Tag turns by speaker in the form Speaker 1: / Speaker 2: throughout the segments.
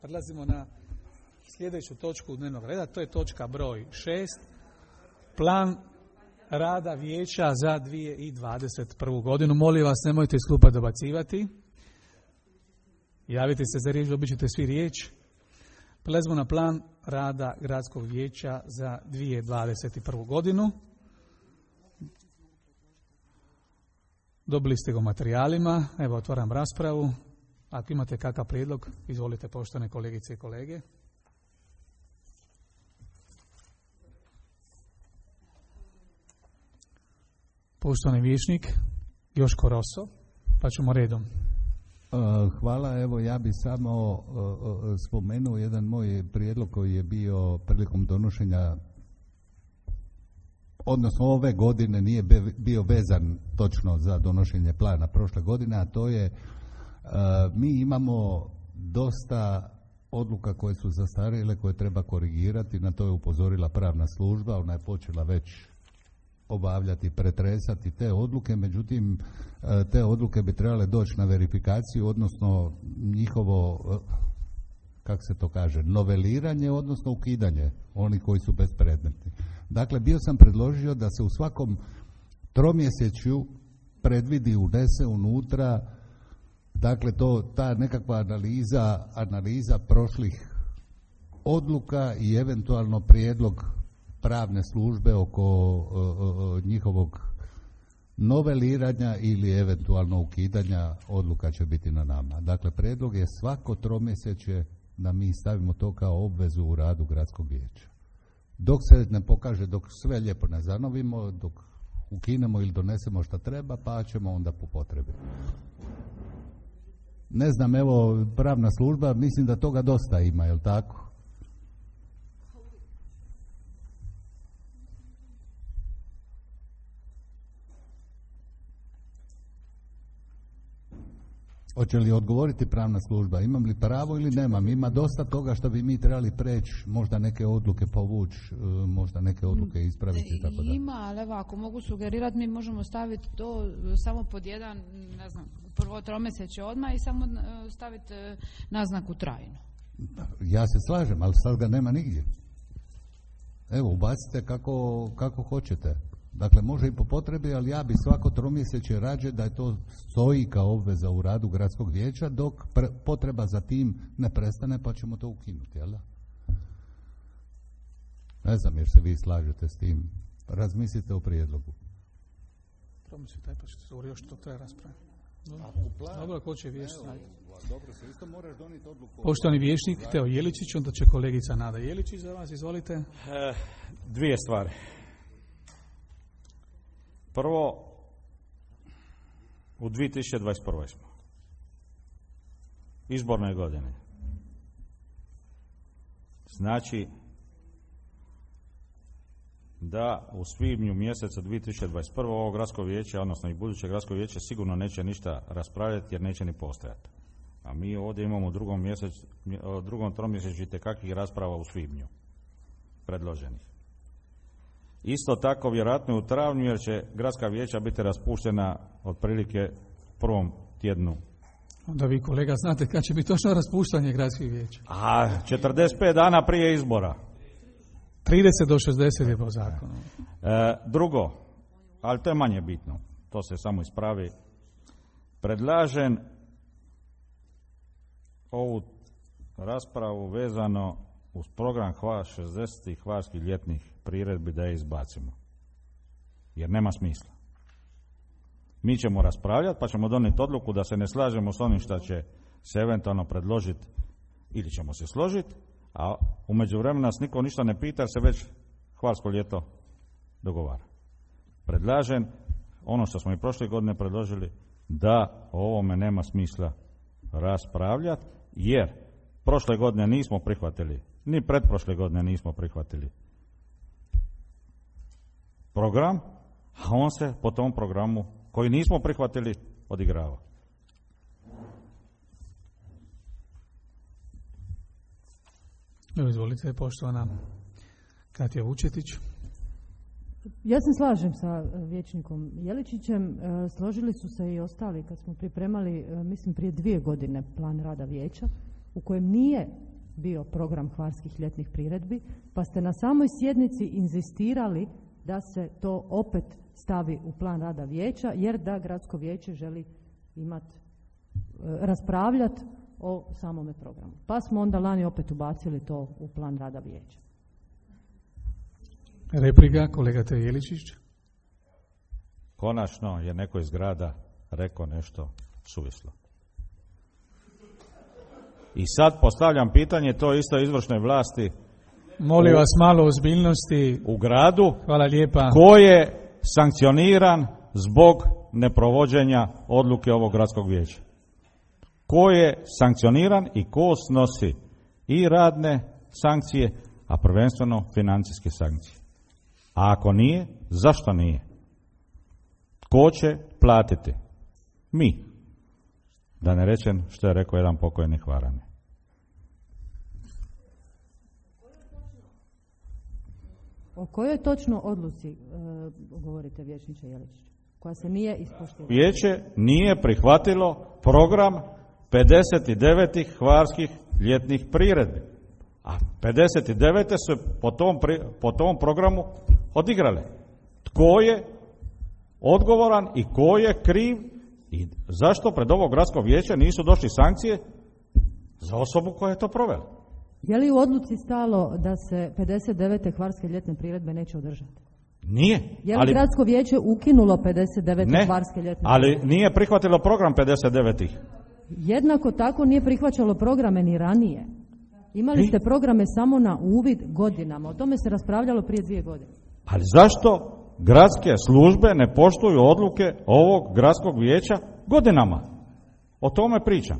Speaker 1: Prelazimo na sljedeću točku dnevnog reda, to je točka broj 6. Plan rada vijeća za 2021. godinu. Molim vas, nemojte iz klupa dobacivati. Javite se za riječ, dobit ćete svi riječ. Prelazimo na plan rada gradskog vijeća za 2021. godinu. Dobili ste ga u materijalima. Evo, otvaram raspravu. Ako imate kakav prijedlog, izvolite, poštovane kolegice i kolege. Poštovani vijećnik Joško Roso, pa ćemo redom.
Speaker 2: Hvala, evo ja bi samo spomenuo jedan moj prijedlog koji je bio prilikom donošenja, odnosno ove godine nije bio vezan točno za donošenje plana prošle godine, a to je mi imamo dosta odluka koje su zastarjele, koje treba korigirati, na to je upozorila pravna služba, ona je počela već obavljati, pretresati te odluke, međutim te odluke bi trebale doći na verifikaciju, odnosno njihovo, kako se to kaže, noveliranje, odnosno ukidanje onih koji su bespredmetni. Dakle, bio sam predložio da se u svakom tromjesečju predvidi, unese unutra, dakle ta nekakva analiza prošlih odluka i eventualno prijedlog pravne službe oko njihovog noveliranja ili eventualno ukidanja odluka će biti na nama. Dakle, prijedlog je svako tromjesečje da mi stavimo to kao obvezu u radu gradskog vijeća. Dok se ne pokaže, dok sve lijepo ne zanovimo, dok ukinemo ili donesemo šta treba, pa ćemo onda po potrebi. Ne znam, evo, pravna služba, mislim da toga dosta ima, jel tako? Hoće li odgovoriti pravna služba? Imam li pravo ili nemam? Ima dosta toga što bi mi trebali preći, možda neke odluke povući, možda neke odluke ispraviti i tako da.
Speaker 3: Ima, ali evo, ako mogu sugerirati, mi možemo staviti to samo pod jedan, ne znam, prvo tromjesečje odmah i samo staviti naznaku trajno.
Speaker 2: Ja se slažem, ali sad ga nema nigdje. Evo, ubacite kako hoćete. Dakle, može i po potrebi, ali ja bi svako tromjesečje rađe da je to stoji kao obveza u radu gradskog vijeća, dok potreba za tim ne prestane, pa ćemo to ukinuti, jel da? Ne znam jer se vi slažete s tim. Razmislite o prijedlogu.
Speaker 1: Promislite, pa ćete se još to treba raspraviti. Dobro, ko će vijećnik?
Speaker 2: Dobro, se isto moraš donijeti odluku.
Speaker 1: Poštovani vijećnik Teo Jeličić, onda će kolegica Nada Jeličić za vas, izvolite.
Speaker 4: Dvije stvari. Prvo, u 2021. smo. Izborne godine. Znači da u svibnju mjeseca 2021. ovo gradsko vijeće, odnosno i buduće gradsko vijeće sigurno neće ništa raspravljati jer neće ni postojati. A mi ovdje imamo u drugom tromjesečju itekakvih rasprava u svibnju predloženih. Isto tako vjerojatno u travnju jer će gradska vijeća biti raspuštena otprilike u prvom tjednu.
Speaker 1: Onda vi, kolega, znate kad će biti točno raspuštanje gradskih vijeća?
Speaker 4: 45 dana prije izbora.
Speaker 1: 30 do 60 je po zakonu.
Speaker 4: Drugo, ali to je manje bitno, to se samo ispravi. Predlažem ovu raspravu vezano uz program 60. hvarskih ljetnih priredbi da je izbacimo. Jer nema smisla. Mi ćemo raspravljati pa ćemo donijeti odluku da se ne slažemo s onim što će se eventualno predložiti ili ćemo se složiti, a u međuvremenu nas niko ništa ne pita jer se već hvarsko ljeto dogovara. Predlažem ono što smo i prošle godine predložili da o ovome nema smisla raspravljati jer prošle godine nismo prihvatili, ni pretprošle godine nismo prihvatili program, a on se po tom programu koji nismo prihvatili odigrava.
Speaker 1: Izvolite, poštovana Katja Vučetić.
Speaker 5: Ja se slažem sa vijećnikom Jeličićem, složili su se i ostali kad smo pripremali, mislim prije 2 godine, plan rada vijeća, u kojem nije bio program hvarskih ljetnih priredbi, pa ste na samoj sjednici inzistirali da se to opet stavi u plan rada vijeća, jer da gradsko vijeće želi raspravljati o samome programu. Pa smo onda lani opet ubacili to u plan rada vijeća.
Speaker 1: Replika, kolega Jeličić.
Speaker 4: Konačno je neko iz grada rekao nešto suvislo. I sad postavljam pitanje to isto izvršnoj vlasti.
Speaker 1: Molim vas malo ozbiljnosti
Speaker 4: u gradu.
Speaker 1: Hvala lijepa.
Speaker 4: Ko je sankcioniran zbog neprovođenja odluke ovog gradskog vijeća? Ko je sankcioniran i ko snosi i radne sankcije, a prvenstveno financijske sankcije? A ako nije, zašto nije? Ko će platiti? Mi. Da ne rečem što je rekao jedan pokojni Hvarani.
Speaker 5: O kojoj točno odluci govorite, vijećniče Jeličić, koja se nije ispoštivala?
Speaker 4: Vijeće nije prihvatilo program 59. hvarskih ljetnih priredbi. A 59. su po tom programu odigrale. Tko je odgovoran i ko je kriv i zašto pred ovo gradsko vijeće nisu došli sankcije za osobu koja je to provela?
Speaker 5: Je li u odluci stalo da se 59. hvarske ljetne priredbe neće održati?
Speaker 4: Nije.
Speaker 5: Je li gradsko vijeće ukinulo 59. hvarske ljetne priredbe?
Speaker 4: Ali nije prihvatilo program 59.
Speaker 5: Jednako tako nije prihvaćalo programe ni ranije. Imali ste programe samo na uvid godinama. O tome se raspravljalo prije 2 godine.
Speaker 4: Ali zašto gradske službe ne poštuju odluke ovog gradskog vijeća godinama? O tome pričam.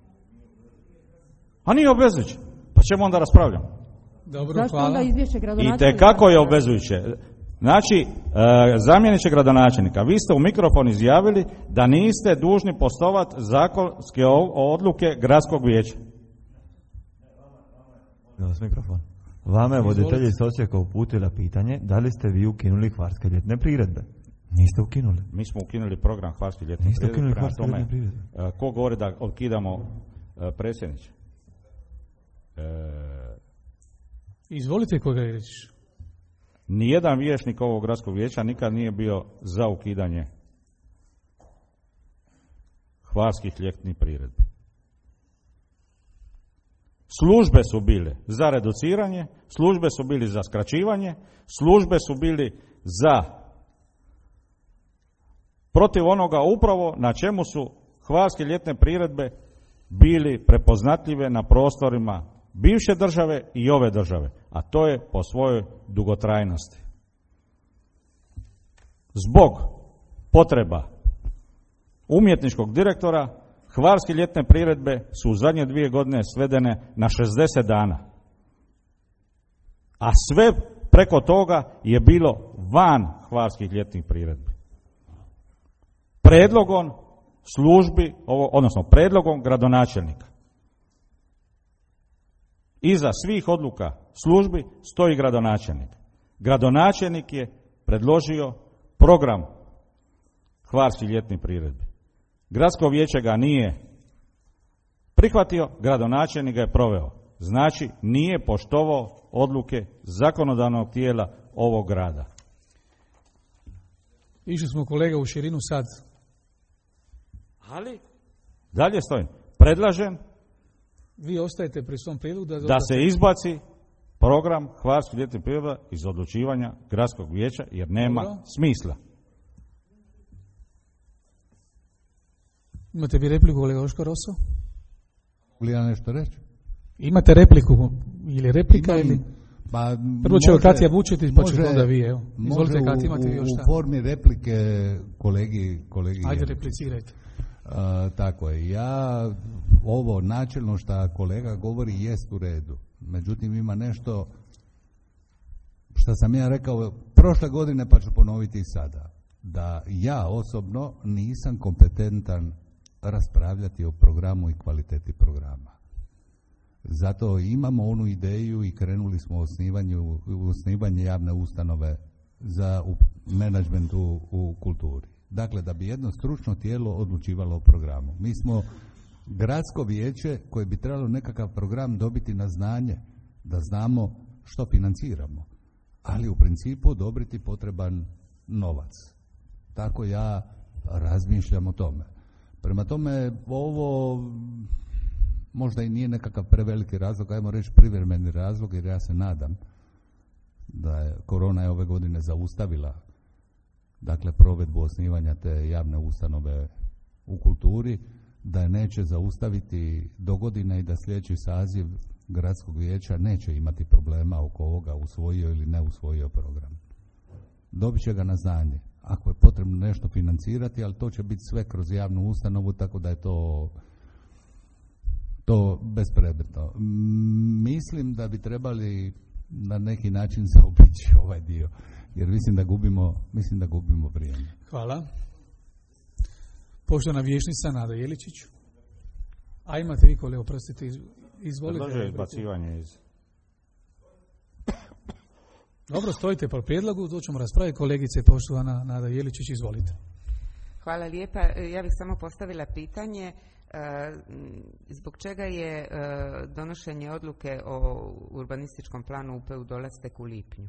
Speaker 4: A nije obvezujuće. Pa ćemo onda raspravljamo.
Speaker 1: Dobro,
Speaker 5: zašto
Speaker 1: hvala.
Speaker 5: onda izvješće gradonačelnika?
Speaker 4: I tekako je obvezujuće. Znači, zamjeniče gradonačelnika, vi ste u mikrofon izjavili da niste dužni poštovati zakonske odluke gradskog vijeća.
Speaker 6: Mikrofon. Vama je voditelj iz Osijeka uputila pitanje da li ste vi ukinuli hvarske ljetne priredbe. Niste ukinuli.
Speaker 4: Mi smo ukinuli program hvarske ljetne priredbe.
Speaker 6: Niste ukinuli hvarske ljetne priredbe.
Speaker 4: Ko govori da ukidamo predsjedniče?
Speaker 1: Izvolite, koga je reći.
Speaker 4: Nijedan vijećnik ovog gradskog vijeća nikad nije bio za ukidanje hvarskih ljetnih priredbi. Službe su bile za reduciranje, službe su bili za skraćivanje, službe su bili za protiv onoga upravo na čemu su hvarske ljetne priredbe bili prepoznatljive na prostorima bivše države i ove države, a to je po svojoj dugotrajnosti. Zbog potreba umjetničkog direktora, hvarske ljetne priredbe su u zadnje 2 godine svedene na 60 dana. A sve preko toga je bilo van hvarskih ljetnih priredbi. Predlogom službi, odnosno predlogom gradonačelnika. Iza svih odluka službi stoji gradonačelnik. Gradonačelnik je predložio program hvarskih ljetnih priredbi. Gradsko vijeće ga nije prihvatio, gradonačelnik ga je proveo. Znači, nije poštovao odluke zakonodavnog tijela ovog grada.
Speaker 1: Išli smo, kolega, u širinu sad.
Speaker 4: Ali, dalje stojim. Predlažem
Speaker 1: vi ostajete pri svom prijedlogu
Speaker 4: da se izbaci program hvarskih ljetnih priredba iz odlučivanja gradskog vijeća jer nema smisla.
Speaker 1: Imate vi repliku, kolega Oško Roso?
Speaker 2: Ili ja nešto reći?
Speaker 1: Imate repliku ili replika ili?
Speaker 2: Pa
Speaker 1: prvo će Katja Vučetić, pa ćete onda vi, evo. Izvolite, Katja, imate vi još šta?
Speaker 2: U formi replike kolegi.
Speaker 1: Ajde, replicirajte.
Speaker 2: Tako je. Ja ovo načelno što kolega govori jest u redu. Međutim, ima nešto što sam ja rekao prošle godine, pa ću ponoviti i sada. Da ja osobno nisam kompetentan raspravljati o programu i kvaliteti programa. Zato imamo onu ideju i krenuli smo u osnivanje javne ustanove za menadžment u kulturi. Dakle, da bi jedno stručno tijelo odlučivalo o programu. Mi smo gradsko vijeće koje bi trebalo nekakav program dobiti na znanje, da znamo što financiramo, ali u principu odobriti potreban novac. Tako ja razmišljam o tome. Prema tome, ovo možda i nije nekakav preveliki razlog, ajmo reći privremeni razlog, jer ja se nadam da je korona ove godine zaustavila dakle provedbu osnivanja te javne ustanove u kulturi, da je neće zaustaviti dogodine i da sljedeći saziv gradskog vijeća neće imati problema oko ovoga usvojio ili ne usvojio program. Dobit će ga na znanje. Ako je potrebno nešto financirati, ali to će biti sve kroz javnu ustanovu, tako da je to bespredmetno. Mislim da bi trebali na neki način zaobići ovaj dio, jer mislim da gubimo vrijeme.
Speaker 1: Hvala. Poštovana vijećnica Nada Jeličić. A imate vi kolege, oprostite, izvolite.
Speaker 4: Predložio izbacivanje iz...
Speaker 1: Dobro, stojite po prijedlogu, to ćemo raspraviti. Kolegice, poštovana Nada Jeličić, izvolite.
Speaker 7: Hvala lijepa. Ja bih samo postavila pitanje zbog čega je donošenje odluke o urbanističkom planu UP-u Dolac tek u lipnju?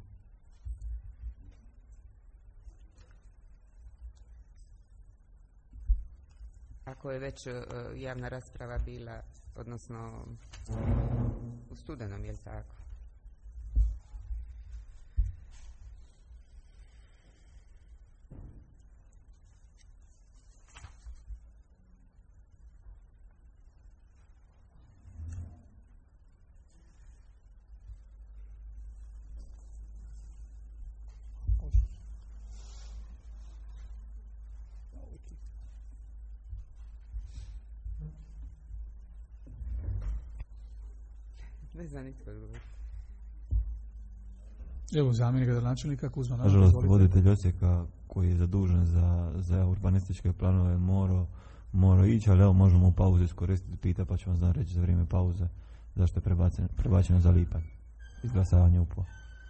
Speaker 7: Ako je već javna rasprava bila, odnosno u studenom, je li tako? Ne znam nitko odgovor.
Speaker 1: Evo zamjenik gradonačelnika Kuzma.
Speaker 6: Nažalost, voditelj Osijeka koji je zadužen za urbanističke planove morao ići, ali evo možemo u pauzu iskoristiti pita, pa ću vam znam reći za vrijeme pauze zašto je prebačeno za lipanj izglasavanje UP-a.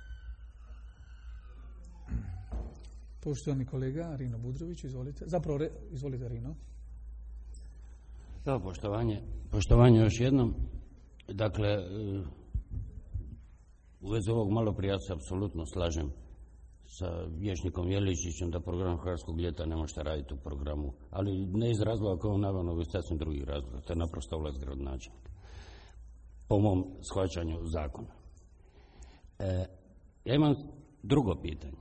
Speaker 1: Poštovani kolega Rino Budrović, izvolite. Izvolite Rino.
Speaker 8: Da, poštovanje još jednom. Dakle, u vezi ovog malo prije ja se apsolutno slažem sa vijećnikom Jeličićem da program Hrvatskog ljeta ne možete raditi u programu, ali ne iz razloga koje on naveo, nego iz sasvim drugih razloga. To je naprosto ovlast gradonačelnika, po mom shvaćanju zakona. Ja imam drugo pitanje.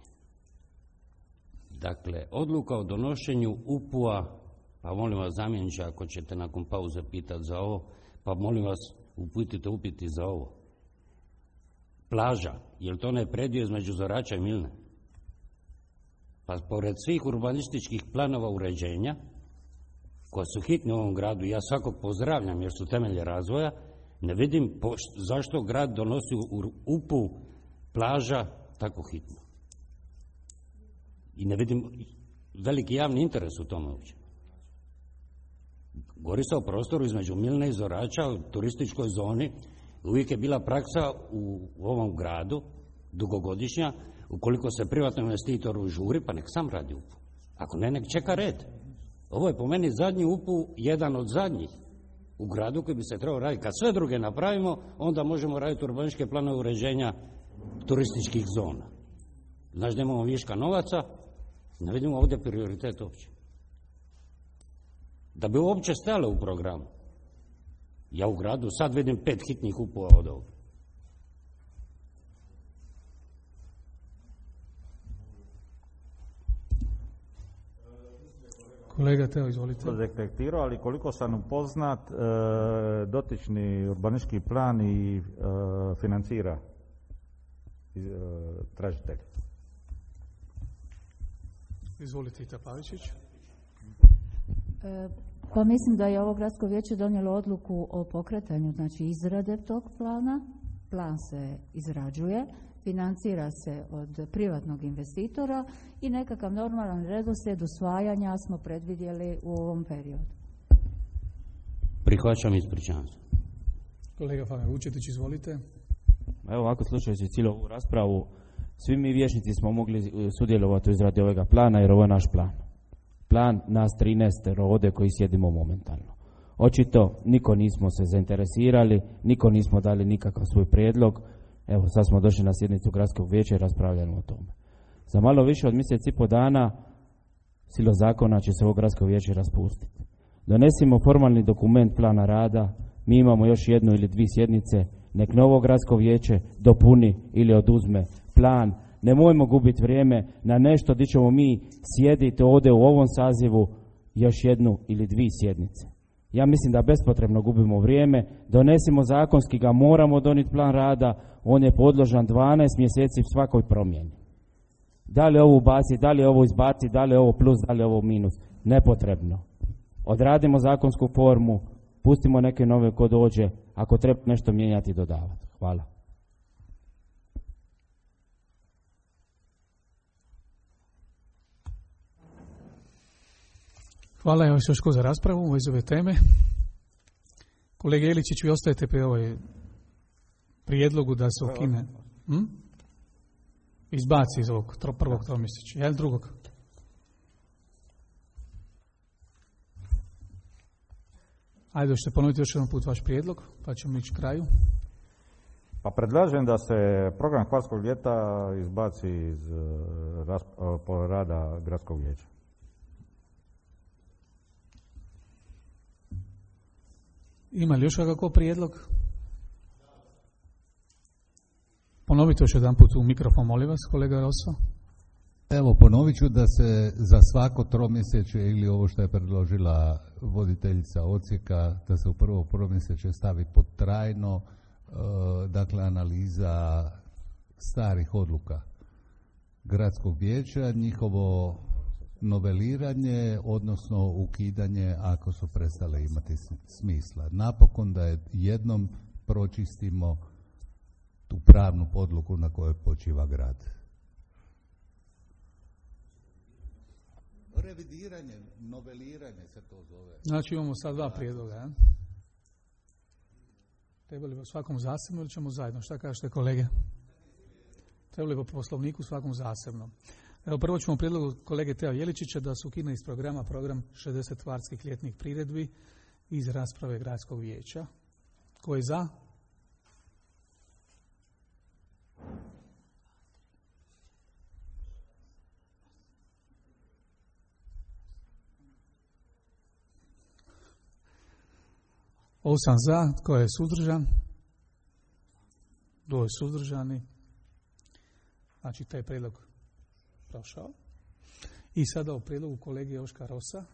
Speaker 8: Dakle, odluka o donošenju UP-a, pa molim vas zamjeniče, ako ćete nakon pauze pitati za ovo, pa molim vas uputite upiti za ovo. Plaža, je li to onaj predio između Zorača i Milne? Pa pored svih urbanističkih planova uređenja, koja su hitni u ovom gradu, ja svakog pozdravljam jer su temelje razvoja, ne vidim zašto grad donosi u UP-u plaža tako hitno. I ne vidim veliki javni interes u tome uopće. Govori se o prostoru između Milne i Zorača, u turističkoj zoni. Uvijek je bila praksa u ovom gradu, dugogodišnja, ukoliko se privatnom investitoru žuri, pa nek sam radi UP-u. Ako ne, nek čeka red. Ovo je po meni zadnji UP-u, jedan od zadnjih u gradu koji bi se trebao raditi. Kad sve druge napravimo, onda možemo raditi urbanističke planove uređenja turističkih zona. Znači da imamo viška novaca, ne vidimo ovdje prioritet uopće. Da bi uopće stalo u programu. Ja u gradu sad vidim 5 hitnih UP-ova od ovog.
Speaker 1: Kolega Teo, izvolite.
Speaker 4: Detektirao, ali koliko sam upoznat, dotični urbanistički plan i financira tražitelj.
Speaker 1: Izvolite, Ita Pavičić.
Speaker 5: Pa mislim da je ovo gradsko vijeće donijelo odluku o pokretanju, znači izrade tog plana. Plan se izrađuje, financira se od privatnog investitora i nekakav normalan redoslijed usvajanja smo predvidjeli u ovom periodu.
Speaker 8: Prihvaćam, ispričavam se.
Speaker 1: Kolega Fame Vučetić, izvolite.
Speaker 9: Evo ovako, slušajući cijelu ovu raspravu, svi mi vijećnici smo mogli sudjelovati u izradi ovoga plana jer ovo je naš plan. Plan nas 13 ovdje koji sjedimo momentalno. Očito niko nismo se zainteresirali, niko nismo dali nikakav svoj prijedlog. Evo sad smo došli na sjednicu gradskog vijeća i raspravljamo o tome. Za malo više od mjesec i po dana silo zakona će se ovo gradsko vijeće raspustiti. Donesimo formalni dokument plana rada, mi imamo još jednu ili dvije sjednice, nek novo gradsko vijeće dopuni ili oduzme plan. Nemojmo gubiti vrijeme na nešto gdje ćemo mi sjediti ovdje u ovom sazivu još jednu ili dvije sjednice. Ja mislim da bespotrebno gubimo vrijeme, donesimo zakonski ga, moramo donijeti plan rada, on je podložan 12 mjeseci svakoj promjeni. Da li ovo ubaci, da li ovo izbaci, da li ovo plus, da li ovo minus, nepotrebno. Odradimo zakonsku formu, pustimo neke nove ko dođe, ako treba nešto mijenjati i dodavati. Hvala.
Speaker 1: Hvala, evo još za raspravu u ove teme. Kolega Iličić, vi ostajete pri ovoj prijedlogu da se ukine, izbaci iz ovog prvog tromjesečja, ili drugog? Ajde, ćete ponoviti još jedan put vaš prijedlog, pa ćemo ići kraju.
Speaker 4: Pa predlažem da se program hvarskog ljeta izbaci iz rada gradskog vijeća.
Speaker 1: Ima li još kakao prijedlog? Ponovite još jedan put u mikrofon, molim vas, kolega Rosso.
Speaker 2: Evo, ponovit ću da se za svako tromjesečje ili ovo što je predložila voditeljica odsjeka, da se u prvo tromjesečje stavi pod trajno, dakle, analiza starih odluka gradskog vijeća, njihovo noveliranje, odnosno ukidanje ako su prestale imati smisla. Napokon da jednom pročistimo tu pravnu podlogu na kojoj počiva grad. Revidiranje, noveliranje se to zove.
Speaker 1: Znači imamo sad dva prijedloga, ja? Trebali bi u svakom zasebno ili ćemo zajedno? Šta kažete, kolege? Trebali bi po poslovniku svakom zasebno. Evo, prvo ćemo prijedlogu kolege Teo Jeličića da se ukine iz programa program 60 hvarskih ljetnih priredbi iz rasprave gradskog vijeća. Ko je za? Osam za, tko je suzdržan? Dvoje suzdržani. Znači, taj prijedlog prošao. I sada o prijedlogu kolege Joška Rosa.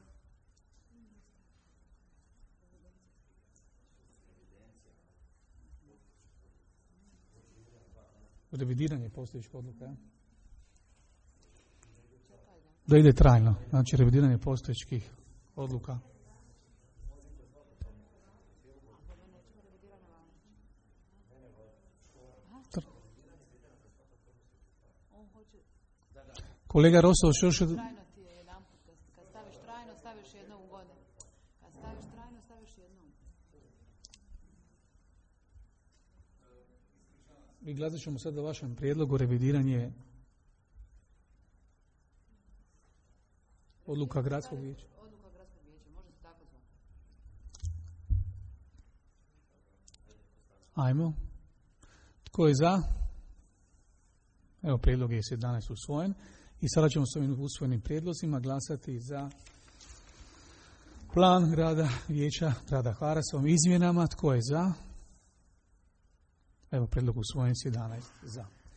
Speaker 1: Revidiranje postojećih odluka. Ja? Da ide trajno. Znači, revidiranje postojećih odluka. Kolega Roso, još...
Speaker 3: Trajno ti je jedan put. Kad staviš trajno, staviš jednom u godinu. Kad staviš trajno, staviš jednom.
Speaker 1: Mi glasat ćemo sad o vašem prijedlogu revidiranje odluka gradskog vijeća.
Speaker 3: Odluka gradskog vijeća, može se tako zvati.
Speaker 1: Ajmo. Tko je za? Evo, prijedlog je 17 usvojen. I sada ćemo s ovim usvojenim prijedlozima glasati za plan rada vijeća grada Hvara s ovim izmjenama. Tko je za? Evo, prijedlog usvojen s 11 za.